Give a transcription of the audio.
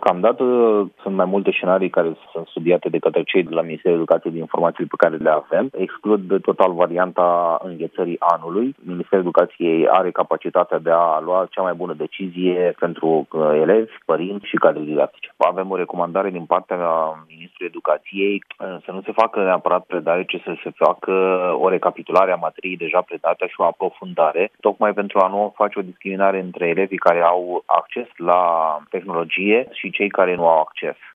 Deocamdată sunt mai multe scenarii care sunt studiate de către cei de la Ministerul Educației din informații pe care le avem. Exclud total varianta înghețării anului. Ministerul Educației are capacitatea de a lua cea mai bună decizie pentru elevi, părinți și cadre didactice. Avem o recomandare din partea Ministrului Educației să nu se facă neapărat predare, ci să se facă o recapitulare a materiei deja predate și o aprofundare, tocmai pentru a nu face o discriminare între elevii care au acces la tehnologie și cei care nu au acces.